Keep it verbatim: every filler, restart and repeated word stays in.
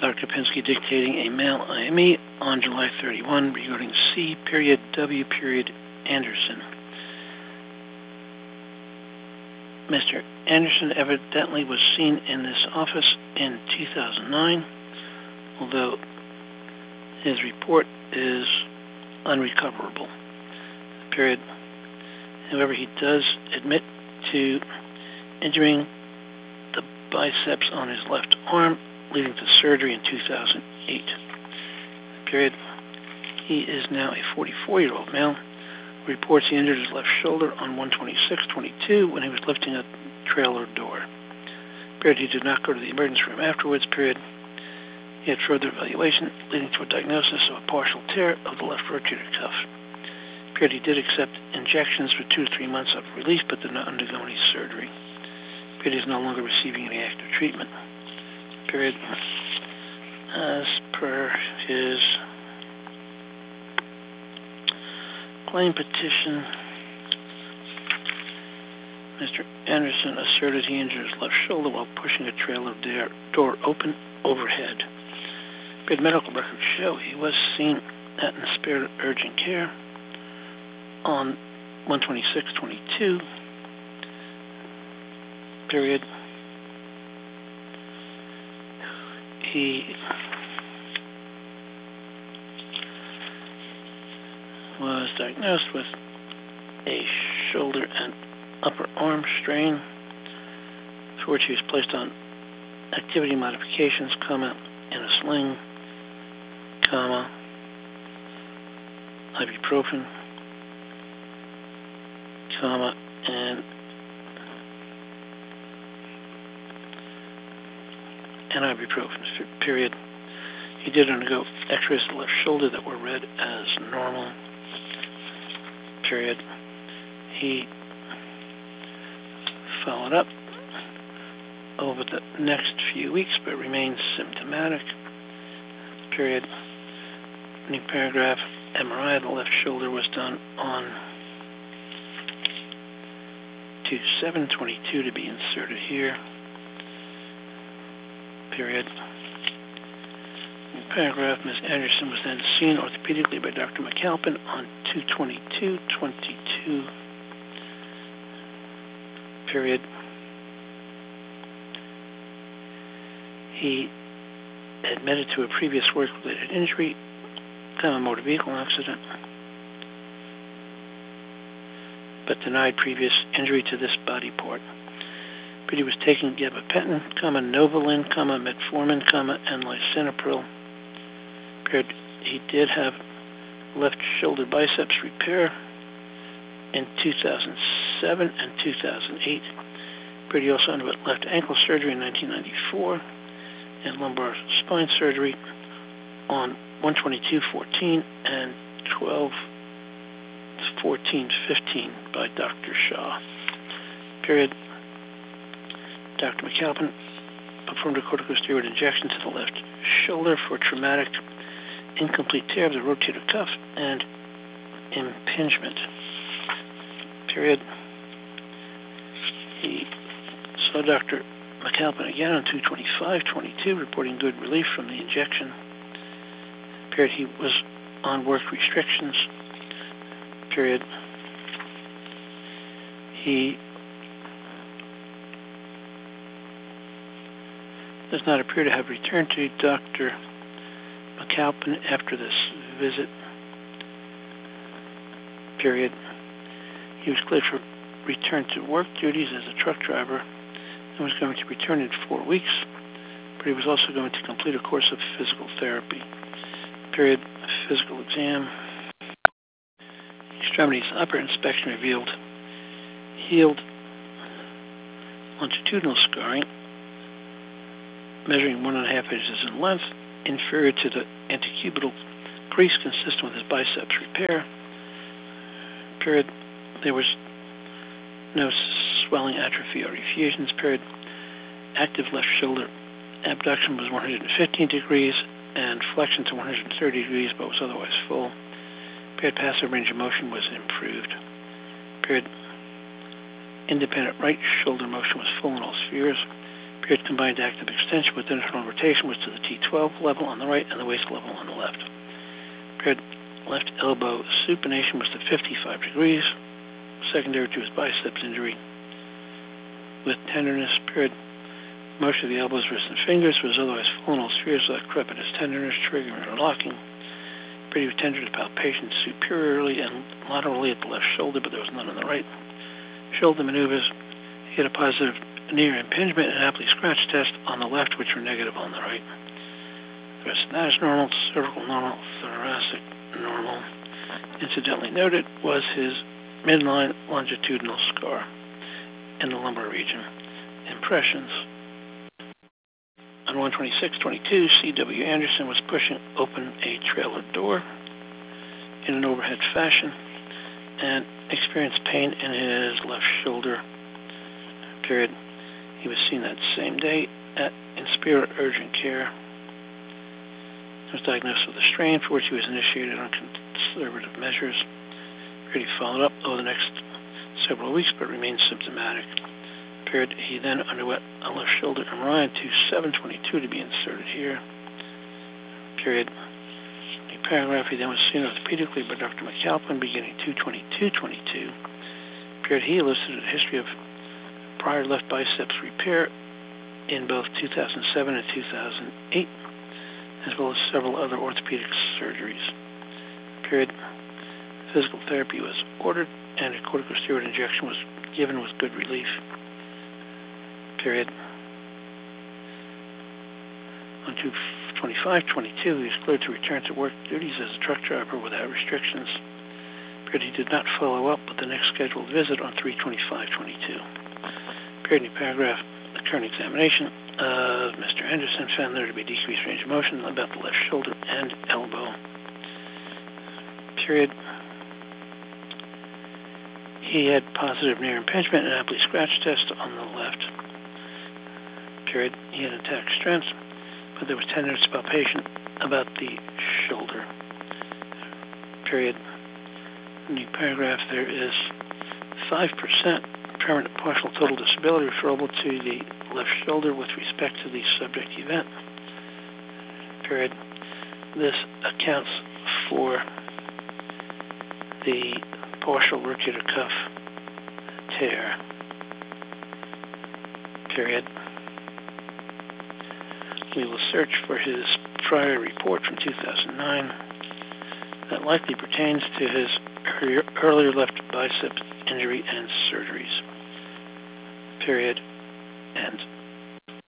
Doctor Pinsky dictating a mail I M E on July thirty-first regarding C. Period W. Period Anderson. Mister Anderson evidently was seen in this office in two thousand nine, although his report is unrecoverable. Period. However, he does admit to injuring the biceps on his left arm, leading to surgery in two thousand eight. Period. He is now a forty-four-year-old male who reports he injured his left shoulder on one twenty-six twenty-two when he was lifting a trailer door. Period. He did not go to the emergency room afterwards. Period. He had further evaluation, leading to a diagnosis of a partial tear of the left rotator cuff. Period. He did accept injections for two to three months of relief, but did not undergo any surgery. Period. He is no longer receiving any active treatment. Period. As per his claim petition, Mister Anderson asserted he injured his left shoulder while pushing a trailer door open overhead. Period. Medical records show he was seen at Inspired Urgent Care on one twenty-six twenty-two. Period. He was diagnosed with a shoulder and upper arm strain, for which he was placed on activity modifications, comma, in a sling, comma, ibuprofen, comma, and and ibuprofen, period. He did undergo x-rays of the left shoulder that were read as normal, period. He followed up over the next few weeks, but remains symptomatic, period. New paragraph, M R I of the left shoulder was done on two seven twenty-two to be inserted here, period. New paragraph, Miz Anderson was then seen orthopedically by Doctor McAlpin on two twenty-two twenty-two, period. He admitted to a previous work-related injury, kind of a motor vehicle accident, but denied previous injury to this body part. But he was taking gabapentin, comma, Novolin, comma, metformin, comma, and lisinopril. Period. He did have left shoulder biceps repair in two thousand seven and two thousand eight. Period. He also underwent left ankle surgery in nineteen ninety-four and lumbar spine surgery on one twenty-two fourteen and twelve fourteen fifteen by Doctor Shaw. Period. Doctor McAlpin performed a corticosteroid injection to the left shoulder for traumatic incomplete tear of the rotator cuff and impingement. Period. He saw Doctor McAlpin again on two twenty-five twenty-two, reporting good relief from the injection. Period. He was on work restrictions. Period. He does not appear to have returned to Doctor McAlpin after this visit. Period. He was cleared for return to work duties as a truck driver and was going to return in four weeks, but he was also going to complete a course of physical therapy. Period. Physical exam. Extremities upper inspection revealed healed longitudinal scarring measuring one and a half inches in length, inferior to the antecubital crease consistent with his biceps repair. Period. There was no swelling, atrophy, or effusions. Period. Active left shoulder abduction was one hundred fifteen degrees and flexion to one hundred thirty degrees, but was otherwise full. Period. Passive range of motion was improved. Period. Independent right shoulder motion was full in all spheres. Period. Combined active extension with internal rotation was to the T twelve level on the right and the waist level on the left. Period. Left elbow supination was to fifty-five degrees, secondary to his biceps injury. With tenderness, period. Motion of the elbows, wrists, and fingers was otherwise full in all spheres without crepitus tenderness, triggering or locking. Period. Tenderness palpation superiorly and laterally at the left shoulder, but there was none on the right. Shoulder maneuvers. He had a positive near impingement and aptly scratch test on the left, which were negative on the right. The rest of that is normal, cervical normal, thoracic normal. Incidentally noted was his midline longitudinal scar in the lumbar region. Impressions. On one twenty-six twenty-two, C W Anderson was pushing open a trailer door in an overhead fashion and experienced pain in his left shoulder. Period. He was seen that same day at Inspira Urgent Care. He was diagnosed with a strain for which he was initiated on conservative measures. Period. He followed up over the next several weeks but remained symptomatic. Period. He then underwent a left shoulder M R I on two seven twenty-two to be inserted here. Period. The paragraph, he then was seen orthopedically by Doctor McAlpin beginning two twenty-two twenty-two. Period. He elicited a history of prior left biceps repair in both two thousand seven and two thousand eight, as well as several other orthopedic surgeries. Period. Physical therapy was ordered and a corticosteroid injection was given with good relief. Period. On two twenty-five twenty-two, he was cleared to return to work duties as a truck driver without restrictions. Period. He did not follow up with the next scheduled visit on three twenty-five twenty-two. Period. In paragraph, the current examination of Mister Anderson found there to be decreased range of motion about the left shoulder and elbow. Period. He had positive near impingement and aptly scratch test on the left. Period. He had intact strength, but there was tenderness palpation about the shoulder. Period. In the paragraph, there is five percent permanent partial total disability referable to the left shoulder with respect to the subject event. Period. This accounts for the partial rotator cuff tear. Period. We will search for his prior report from two thousand nine that likely pertains to his earlier, earlier left bicep injury and surgeries. Period. End.